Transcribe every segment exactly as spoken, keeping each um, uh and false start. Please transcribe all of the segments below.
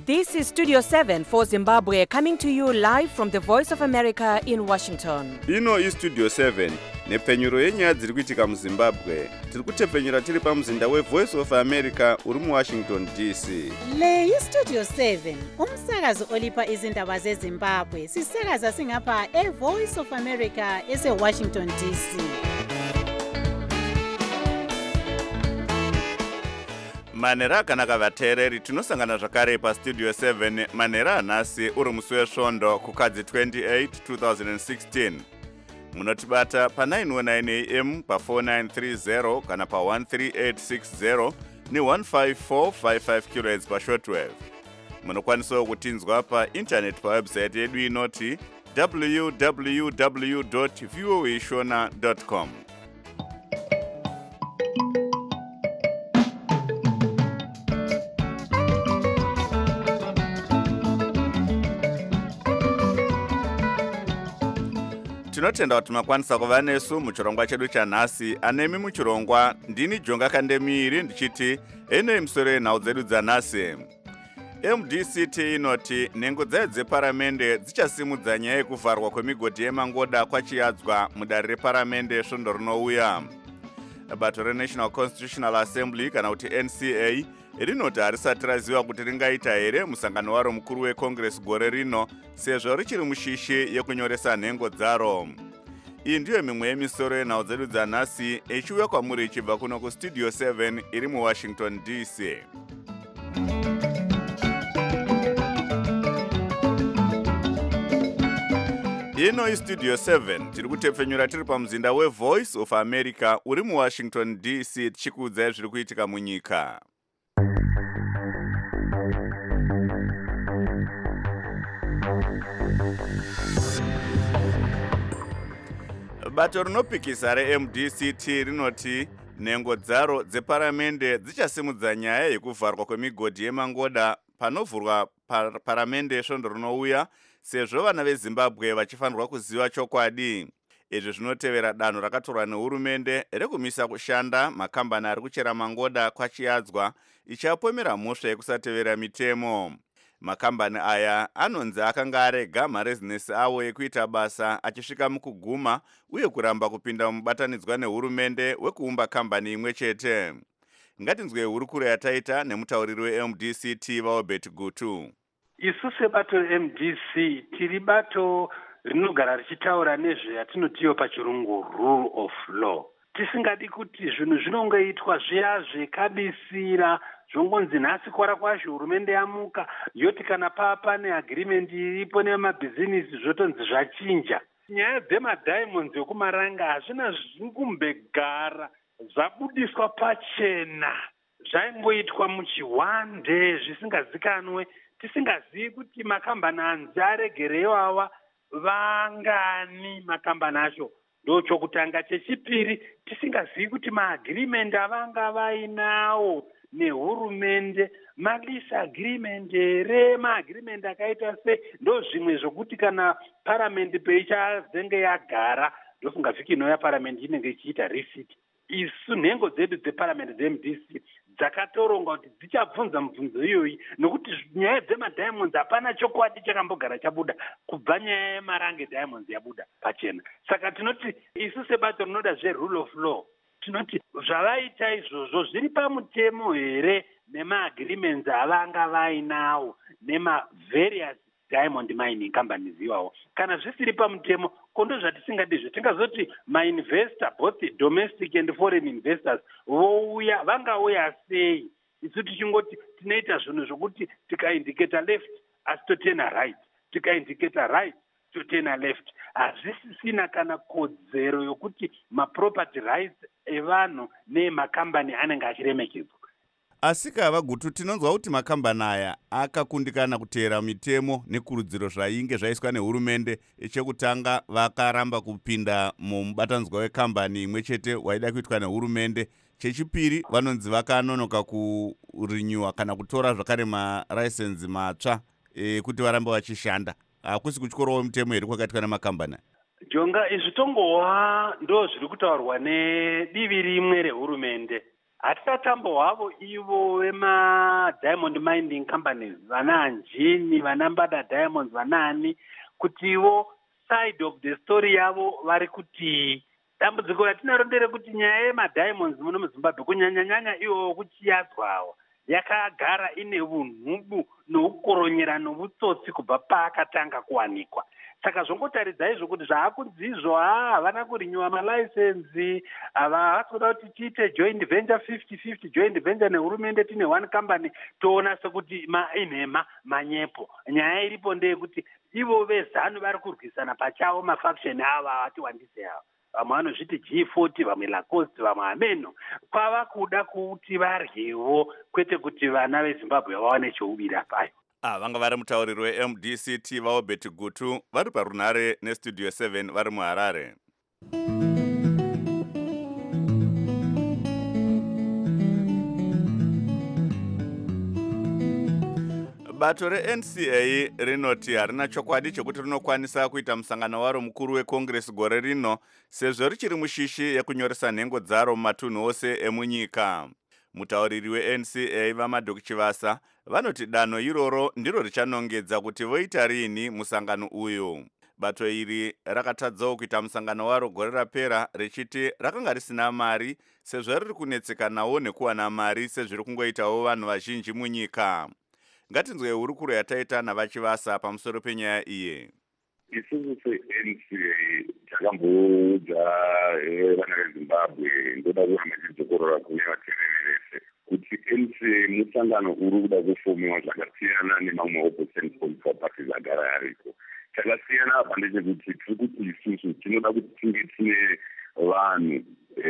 This is Studio seven for Zimbabwe, coming to you live from the Voice of America in Washington. Ino is Studio seven, nepfenyuro yenyaya dziri kuitika muZimbabwe. Tiri kutepfenyura tiri pamuzinda weVoice of America uri muWashington D C. Le yi Studio seven, umsakazo olipa izindaba zeZimbabwe. Sisakaza singapha eVoice of America eseWashington D C. Manera kana kavateereri tinosangana zvakare paStudio seven manera anhasi uri musi wesvondo kukadzi twenty-eight twenty sixteen. Munotibata pa nine oh nine A M pa four nine three zero kana pa one three eight six zero ni one five four five five kilohertz pa shortwave. Munokwanisawo kutinzwa pa internet pa website yedu inoti w w w dot voa shona dot com. Tinotenda kuti makwanisa kuva nesu muchirongwa chedu chanhasi. Anemi muchirongwa ndini Jonga Kandemiri ndichiti ene misoro yenhau dzedu dzanhasi. M D C T inoti nhengo dzayo dzeparamende dzichasimudza nyaya yekuvharwa kwemigodhi yemangoda kwachiyadzwa mudare reparamende svondo rinouya. Bato reNational Constitutional Assembly kana kuti N C A rinoti harisati raziva kuti ringaita here musangano waro mukuru weCongress gore rino sezvo richiri mushishi yekunyoresa nhengo dzaro. Iyi ndiyo mimwe yemisoro yenhau dzedu dzanhasi ichiuya kwamuri ichibva kuno kuStudio seven iri muWashington D C. Ino iStudio seven tiri kutepfenyura tiri pamuzinda weVoice of America uri muWashington D C tichikuudzai zviri kuitika munyika. Bato rinopikisa reM D C T rinoti nhengo dzaro dzeparamende dzichasimudza nyaya yekuvharwa kwemigodhi yemangoda panovhurwa par paramende svondo rinouya sezvo vana veZimbabwe vachifanirwa kuziva chokwadi. Izvi zvinotevera danho rakatorwa nehurumende rekumisa kushanda makambani ari kuchera mangoda kwachiyadzwa ichapomera mhosva yekusatevera mitemo. Makambani aya anonzi akanga arega marezinesi avo ekuita basa achisvika mukuguma uye kuramba kupinda mubatanidzwa nehurumende wekuumba kambani imwe chete. Ngatinzwe hurukuro yataita nemutauriri weM D C T vaObert Gutu. Isu sebato M D C tiri bato rinogara richitaura nezveyatinotiyo pachirungu rule of law. Tisingadi kuti zvinhu zvinongoitwa zviya zvekabisira zvongonzi nhasi kwara kwazvo hurumende yamuka yoti kana papa neagreement iripo nemabhizinisi zvotonzi zvachinja. Nyaya dzemadhaimonds yokumaranga hazvina zvikumbegara zvabudiswa pachena zvaingoitwa muchihwande zvisingazikanwe. Tisingazivi kuti makambani anzi aregereyo awa vangani makambani acho ndochokutanga. Chechipiri tisingazivi kuti maagreement avanga vainawo nehurumende malease agreement here maagreement akaita se ndo zvimwe zvokuti kana paramendi peichazenge yagara ndofunga vhiki inoya paramendi inenge ichiita refit. Isu nhengo dzedu dzeparamendi dzeM D C dzakatoronga kuti dzichabvunza mibvunzo iyoyi nokuti nyaya dzemadhaimonds hapana chokwadi chakambogara chabuda kubva nyaya yemarange diamonds yabuda pachena. Saka tinoti isu sebato rinoda zverule of law tinoti zvavaita izvozvo zviri pamutemo here nemaagreements avanga vainawo nemavarious diamond mining companies iwawo. Kana zvisiri pamutemo kondo zvatisingadizvo tingazoti mainvestor both domestic and foreign investors vouya vangauya sei. Isu tichingoti tinoita zvinhu zvokuti tikaindicata left asi totena right, tikaindicata right totena left. Hazvisisina kana kodzero yokuti maproperty rights evanhu neemakambani anenge achiremekedzwa. Asi kava Gutu tinonzwa kuti makambani aya akakundikana kuteera mitemo nekurudziro zvainge zvaiswa nehurumende. Chekutanga vakaramba kupinda mubatanidzwa wekambani imwe chete waida kuitwa nehurumende. Chechipiri vanonzi vakanonoka kurinyuwa kana kutora zvakare malicense matsva e, kuti varambe vachishanda. Hakusi kutyorowo mitemo iri kwakaitwa nemakambani. Jonga izvi tongowa ndo zviri kutaurwa nedivi rimwe rehurumende. hatisatambo hwavo ivo vema-diamond mining companies, vana Anjini, vana Mbada Diamonds, vanaani, kutivo side of the story yavo vari kuti dambudziko ratinaro nderekuti nyaya yema-diamonds muno muZimbabwe kunyanyanyanya ivo kuchiyadzwawo yakagara ine unhubu noukoronyera novutsotsi kubva paakatanga kuwanikwa. Saka zvongotaridza izvo kuti zvaakunzizvo haa havana kurinyuwa malaisensi, havasi kuda kuti tiite joint venture fifty fifty, joint venture nehurumende tine one company, toona sekuti inhema manyepo. Nyaya iripo ndeyekuti ivo vezanu vari kurwisana pachavo mafaction ava ati wandise ava. Vamwe vanozviti G forty, vamwe Lacoste, vamwe Ameno. Kwava kuda kuti varyewo kwete kuti vana veZimbabwe vawane chouvira payo. Ah, vanga vari mutauriri we-M D C T vaObert Gutu vari parunare nestudio seven vari muHarare. Bato re-N C A rinoti harina chokwadi chekuti rinokwanisa kuita musangano waro mukuru weCongress gore rino sezvo richiri mushishi yekunyoresa nhengo dzaro mumatunhu ose emunyika. Mutauriri we-N C A vaMadok Chivasa vanoti danho iroro ndiro richanongedza kuti voita rini musangano uyu. Bato iri rakatadzawo kuita musangano waro gore rapera richiti rakanga risina mari sezvo riri kunetsekanawo nekuwana mari sezviri kungoitawo vanhu vazhinji munyika. Ngatinzwe hurukuro yataita navaChivasa pamusoro penyaya iye. Isusu se-N C A takamboudza vana veZimbabwe ndoda kuramba tichizokorora kune vateereri vese kuti N C A musangano uri kuda kufomiwa zvakasiyana nemamwe opposition political parties agara ariko. Chakasiyana apa ndechekuti tiri kuti isusu tinoda kuti tinge tine vanhu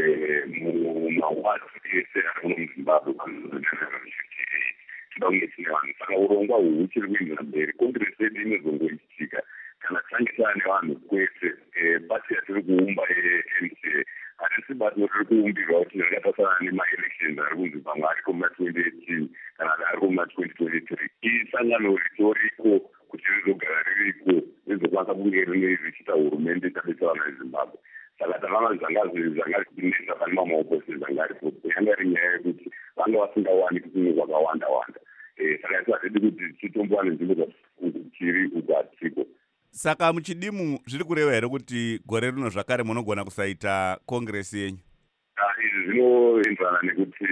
mumawadi ese ari muno muZimbabwe panozodanana kunge tine vanhu. Saka urongwa uhu huchiri kuendera mberi. Congress yedu inozongoitika kana tange taane vanhu kwese. Pati yatiri kuumba ye-N C A hatisi bato riri kuumbirwa kuti rakatasana nema-elections ari kunzi pamwe ariko muna-twenty eighteen kana ariko muna-twenty twenty-three. Isangano ritoriko kuti rizogara ririko rizokwanisa kunge richiita hurumende tabesa vana veZimbabwe. Saka tavanga zvanga zvinetsa pane mamwe opposition zvanga aripo. Yanga iri nyaya yekuti vanga vasingawani kumwe kwakawanda wanda. Saka isi hatidi kuti titombowane nzvimbo dzachiri uko hatiko. Saka muchidimu zviri kureva here kuti gore rino zvakare munogona kusaita Congress yenyu? Izvi zvinoenderana nekuti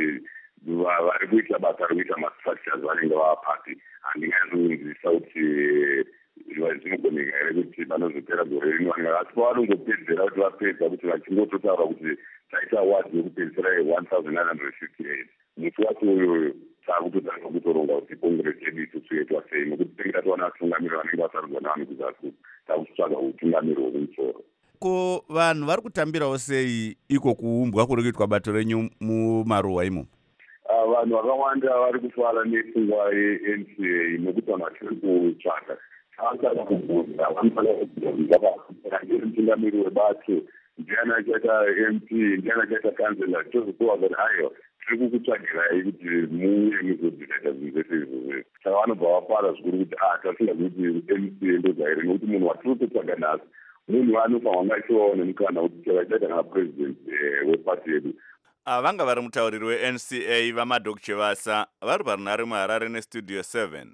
vari kuita basa rekuita mastructures vanenge vapati. Handinganzwisisa kuti zvinogoneka here kuti vanozopera gore rino asi pavanongopedzera kuti vapedza kuti vachingototaura kuti taita wadi yekupedzisira ye-one thousand nine hundred fifty-eight. Musi wacho uyoyo taakutotanga kutoronga kuti Congress yedu isusu yetwa sei nokuti tinenge tatowana vatungamiri vanenge vasarudzwa navanhu kuzasi takutsvaga utungamiri hwokumusoro. Ko vanhu vari kutambirawo sei iko kuumbwa kuri kuitwa bato renyu mumaruwa imo? Vanhu vakawanda vari kufara nepfungwa ye-N C A nokuti vanhu vachiri kutsvaga avasada kubvunza vanofanira kubvunza mutungamiri webato ndiani achaita M P, ndiani achaita kansela, tozotowa kuti aiwa tiri kukutsvagirai kuti muuye muzodzikaita zvinhu zvese izvozvo. Saka vanobva vafara zvikuru kuti ah tasingazivi kuti M C A ndozaire nokuti munhu watiri kutsvaga nhasi munhu anofanira kunge achivawo nemukana wekuti chavachaita kana president wepati yedu. Vanga vari mutauriri we-N C A vaMadok Chivasa vari parunare muHarare nestudio seven.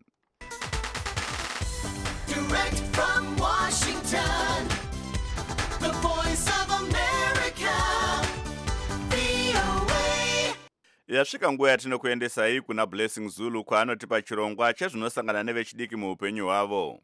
Direct from Washington, the voice of America, V O A. Yasvika nguva yatinokuendesai kuna Blessing Zulu kwaanotipa chirongwa chezvinosangana nevechidiki muupenyu hwavo.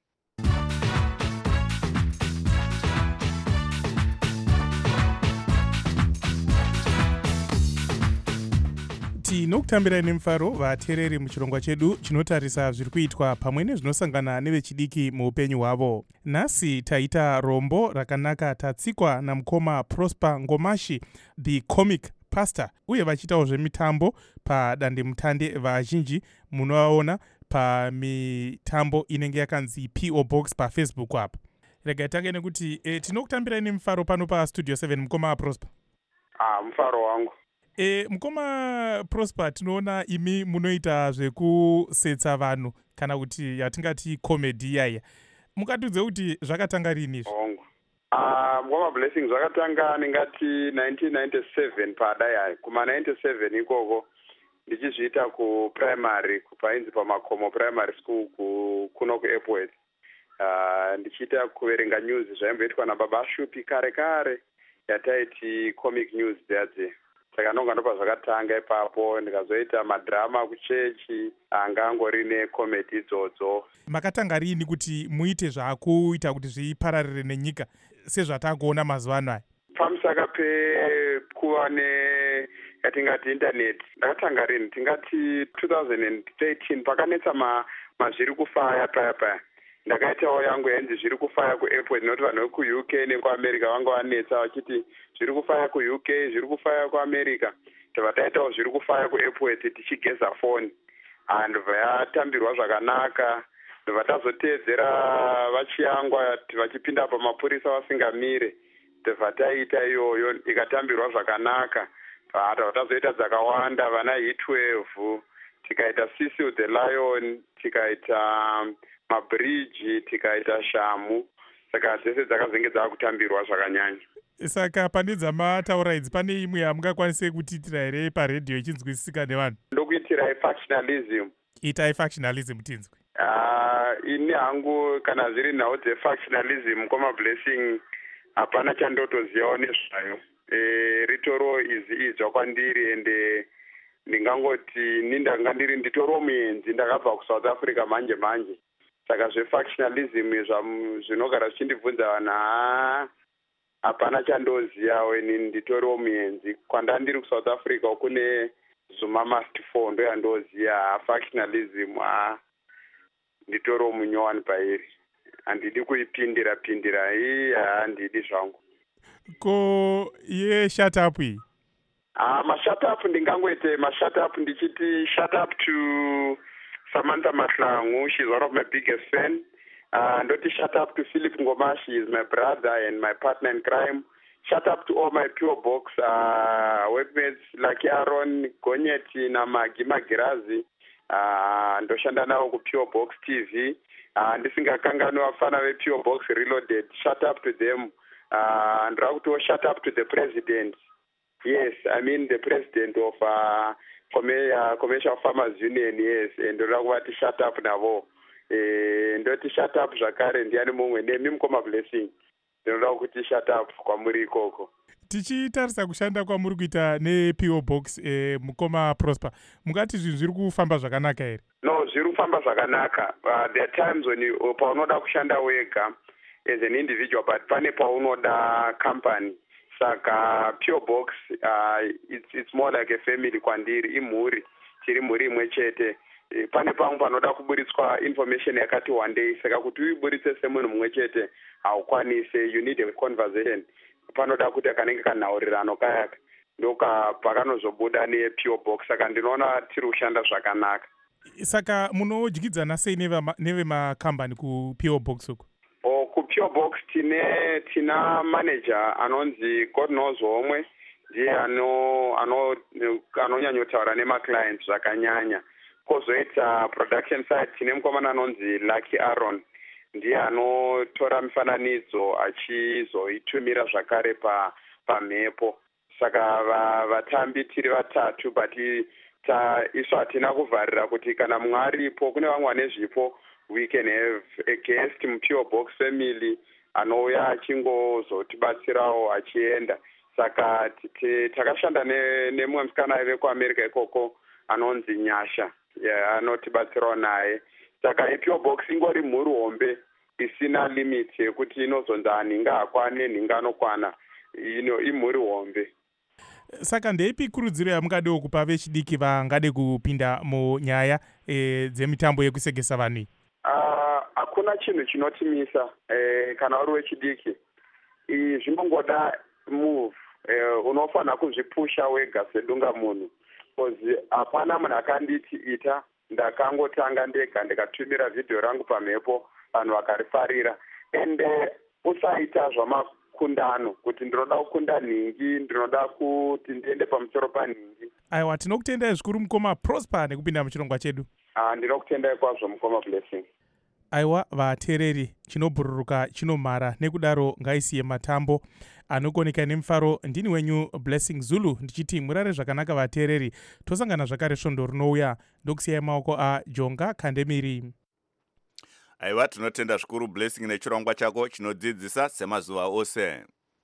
Tinokutambirai nemufaro vateereri muchirongwa chedu chinotarisa zviri kuitwa pamwe nezvinosangana nevechidiki muupenyu hwavo. Nhasi taita rombo rakanaka tatsikwa namukoma Prosper Ngomashi, the comic pastor, uye vachiitawo zvemitambo padandemutande vazhinji munovaona pamitambo inenge yakanzi P O Box paFacebook apa. Regai tange nekuti e, tinokutambirai nemufaro pano pastudio seven mukoma Prosper. Ah, mufaro wangu. E, mukoma Prosper, tinoona imi munoita zvekusetsa vanhu kana kuti yatingati comedy yaya. Mukatudze kuti zvakatanga rini izvo? Ongo. Ah, Mukoma Blessing zvakatanga ndingati nineteen ninety-seven padai kuma ninety-seven ikoko ndichizviita kuprimary painzi pamakomo primary school kuno kuairport. Uh, ndichiita kuverenga news zvaimboitwa nababa Shupi kare kare yataiti comic news dzadze. Saka ndonga ndopa zvakatanga ipapo ndikazoita madrama kuchechi anga angori necomedy idzodzo. Makatanga rini kuti muite zvakuita kuti zvipararire nenyika sezvatakuona mazuva ano aya? Pamusaka pekuva ne yatingati internet ndakatanga rini tingati twenty thirteen pakanetsa ma mazviri kufaya paya paya. Ndakaitawo yangu yanzi zviri kufaya kuairport noti vanhu vekuU K nekuAmerica vanga vanetsa vachiti zviri kufaya kuU K zviri kufaya kuAmerica. Tava taitawo zviri kufaya kuairport tichigeza foni andobva yatambirwa zvakanaka. Ndobva tazoteedzera vachiyangwa vachipinda pamapurisa vasingamire. Ndobva taita iyoyo ikatambirwa zvakanaka. Tobva tazoita dzakawanda vana He twelve tikaita Cecil the Lion tikaita mabridge tikaita Shamu. Saka dzese dzakazenge dzakutambirwa zvakanyanya. Saka pane dzamataura idzi pane imwe yamungakwanise kutiitira here paredhiyo ichinzwisisika nevanhu? Ndokuitira factionalism. Itai factionalism tinzwe. Ah, ini hangu kana zviri nhau dzefactionalism Mukoma Blessing hapana chandotozivawo nezvayo. E, ritoro izi idzwa kwandiri ende ndingangoti nindanga ndiri nditoro muenzi ndakabva kuSouth Africa manje manje. Saka zvefactionalism zvinogara zvichindibvunza na hapana chandozivawo ini nditoriwo muenzi. Kwandandiri kuSouth Africa kune Zuma must fall ndo yandoziya. Factionalism ah nditoriwo munyowani pairi. Handidi kuipindira pindira iyi handidi zvangu. Ko ye shut up iyi? Ah, ma shut up ndingangoite ma shut up ndichiti shut up to Samantha Mahlangu, she's one of my biggest fans. Uh, ndoti shut up to Philip Ngoma, she is my brother and my partner in crime. Shut up to all my P O Box uh, workmates like Aaron Gonyeti na Magi Magirazi. Uh, ndoshanda navo ku P O Box T V. Uh, ndisingakanganwa vafana ve P O Box Reloaded. Shut up to them. Uh, ndira kuti shut up to the president. Yes, I mean the president of uh, uh, Commercial Farmers Union, yes, and ndira kuvati shut up navo. Eh, ndoti shut up zvakare ndiani mumwe nemi Mukoma Blessing. Ndinoda kuti shut up kwamuri ikoko. Tichitarisa kushanda kwamuri kuita neP O Box eh, Mukoma Prosper. Mungati zvinhu zviri kufamba zvakanaka here? No, zviri kufamba zvakanaka. Uh, there are times when you uh, paunoda kushanda wega as an individual, but pane paunoda company. Saka P O Box uh, it's it's more like a family kwandiri, imhuri, tiri mhuri imwe chete. E, pane pamwe panoda kuburitswa information yakati wandei, saka kuti uiburitse semunhu mumwe chete haukwanise, you need a conversation. Panoda kuti kanenge kanhaurirano kayaka ndoka pakanozobuda neP O Box. Saka ndinoona tiri kushanda zvakanaka. Saka munodyidzana sei nevemakambani kuP O Box uko? O kuP O Box tine tina manager anonzi God knows omwe ndiye ano ano anonyanyotaura nemaclients zvakanyanya. Kozoita production side tine mukomana anonzi Lucky Aaron ndiye anotora mifananidzo achizoitumira zvakare pa pamhepo. Saka vatambi tiri vatatu but ta isu hatina kuvharira kuti kana mumwe aripo kune vamwe vane zvipo we can have a guest muP O Box family anouya achingozotibatsirawo achienda. Saka takashanda nemumwe musikana aive kuAmerica ikoko anonzi Nyasha, yeah, anotibatsirawo naye. Saka iP O Box ingori mhuri hombe isina limit yekuti inozonzi nhinga hakwane nhinga anokwana, ino imhuri hombe. Saka ndeipi kurudziro yamungadewo kupa vechidiki vangade kupinda munyaya e, dzemitambo yekusegesa vanhu? Uh, hakuna chinhu chinotimisa eh, kana uri wechidiki. Izvi zvinongoda move eh, unofanira kuzvipusha wega sedunga munhu. Because hapana munhu akanditi ita, ndakangotanga ndega ndikatumira vhidhiyo rangu pamhepo vanhu vakarifarira. And uh, usaita zvamakundano kuti ndinoda kukunda nhingi, ndinoda kuti ndiende pamusoro panhingi. Aiwa, tinokutendai zvikuru Mukoma Prosper nekupinda muchirongwa chedu. Ah, ndinokutendai kwazvo Mukoma Blessing. aiwa vateereri, chinobhururuka chinomhara, nekudaro ngaisiye matambo anokoneka nemufaro. Ndini wenyu Blessing Zulu ndichiti murare zvakanaka vateereri. Tosangana zvakare svondo rinouya. Ndokusiyai maoko aJonga Kandemiri. Aiwa, tinotenda zvikuru Blessing nechirongwa chako chinodzidzisa semazuva ose.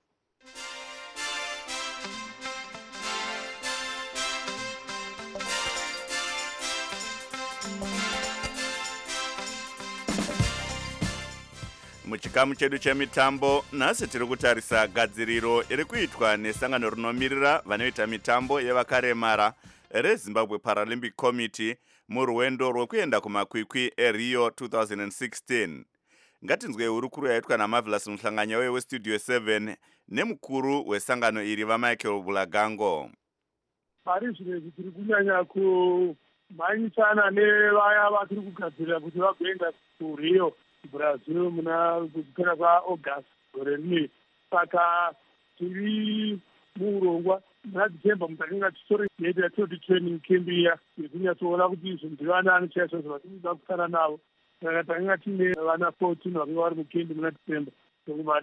Muchikamu chedu chemitambo, nhasi tiri kutarisa gadziriro iri kuitwa nesangano rinomirira vanoita mitambo yevakaremara reZimbabwe Paralympic Committee murwendo rwekuenda kumakwikwi eRio two thousand sixteen. Ngatinzwe hurukuru yaitwa naMarvelous Muhlanganya weStudio seven nemukuru wesangano iri vaMichael Bulagango. Pari zvinhu tiri kunyanya kumhanyisana nevaya vatiri kugadzirira kuti vagoenda kuRio Brazil muna kupera kwaAugust gore rino. Saka tiri muurongwa munadzemba mutakinga titori yeita toti training camp iya yekunyatsoona kuti zvinhu ndivanani chaizvo zvatinoda kufara navo. Saka takinga tine vana fourteen vakanga vari mukembi muna December zvokuba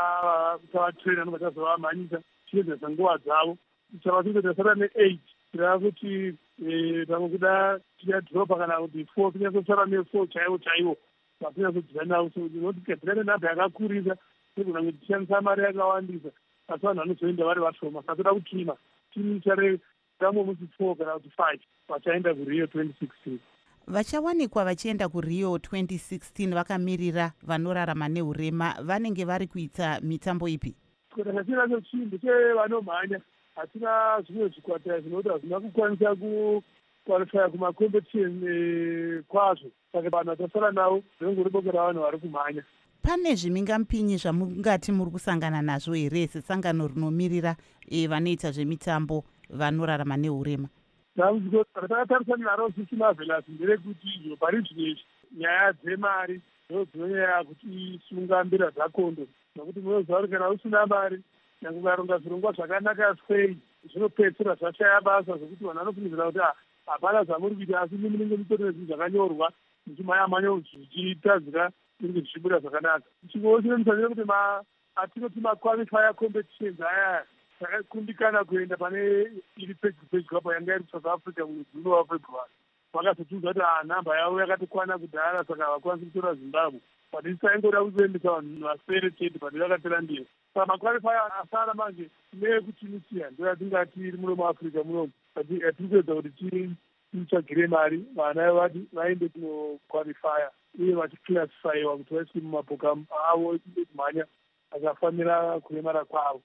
tavatraina nobatazovamhanyisa tichiedzesa nguva dzavo. Tichava tizotasara ne-eight tirava kuti pamwe kuda tichadhiropa kana kuti four tinyatsosara ne-four chaivo chaivo vakunya kudzanawo. So tinotigadzirane nhabha yakakurisa negona kuti tishandisa mari yakawandisa asi vanhu vanozoenda vari vashoma. Saka toda kutima timu chare ramwe musi four kana kuti five vachaenda kuRio twenty sixteen. Vachawanikwa vachienda kuRio twenty sixteen vakamirira vanorarama neurema vanenge vari kuita mitambo ipi? Kana tachinacho chinhu chevanomhanya hatina zvimwe zvikwata zvinoti hazvina kukwanisa kukwalifaya kumacompetition kwazvo. Saka vanhu vatasara navo rinongori boka ravanhu vari kumhanya. Pane zvimingapinyi zvamungati muri kusangana nazvo here sesangano rinomirira e, vanoita zvemitambo vanorarama neurema? Dambudziko rakatarisana naro sisi Marvelous nderekuti pari zvino nyaya dzemari ndodzinonyaya kuti sunga mbira dzakondo, nokuti munoziva kuti kana usina mari nyange ukaronga zvirongwa zvakanaka sei zvinopedzisira zvashaya basa zvokuti vanhu vanofungidzira kuti hapana zvamuri kuita asi munenge mutorine zvinhu zvakanyorwa muchimhanya-mhanya zvichitadzira inge zvichibuda zvakanaka. Chingoo chine mutarire kuti atinoti maqualifier competitions aya takakundikana kuenda pane iri pedyo apa yanga iri South Africa mudzuno waFebruary. Vakazotiudza kuti nhamba yavo yakatokwana kudhara saka havakwanisi kutora Zimbabwe. But isaingoda kuzoendesa vanhu vasere chete but vakatera mberi. Saka maqualifier asara manje neekutunisia ndo yatingati iri muno muAfrica munomu. Tiri kuedza kuti tichagire mari vana vati vaende kunoqualifier uye vachiclassifyiwa kuti vaiswe mumapoka avo ekumhanya akafanira kuremara kwavo.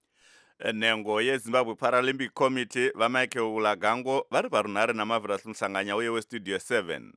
Nhengo yeZimbabwe Paralympic Committee vaMichael Bulagango vari parunhare naMarvelous Muhlanganya uye weStudio seven.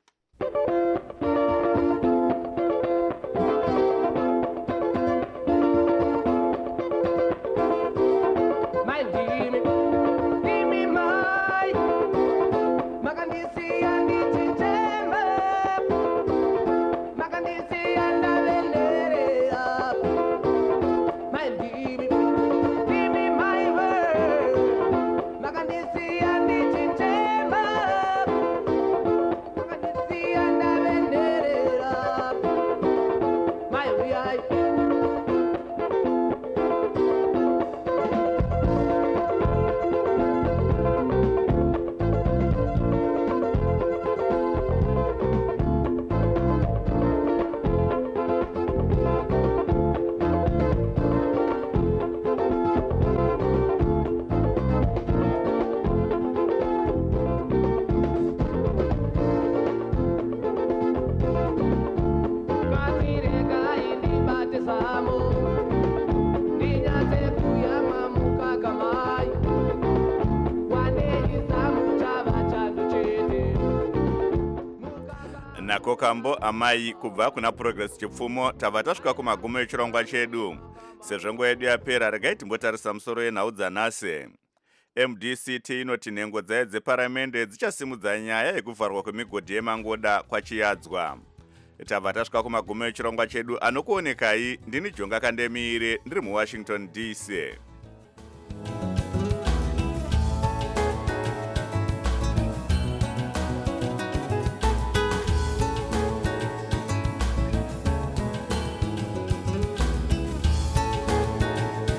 Nako kambo amai kubva kuna Progress Chipfumo tava tasvika kumagumo echirongwa chedu. Sezvo nguva yedu yapera regai timbotarisa musoro yenhau dzanhasi. M D C T inoti nhengo dzayo dzeparamende dzichasimudza nyaya yekuvharwa kwemigodhi yemangoda kwachiyadzwa. Tava tasvika kumagumo echirongwa chedu anokuonekai ndini Jonga Kandemire ndiri muWashington D C.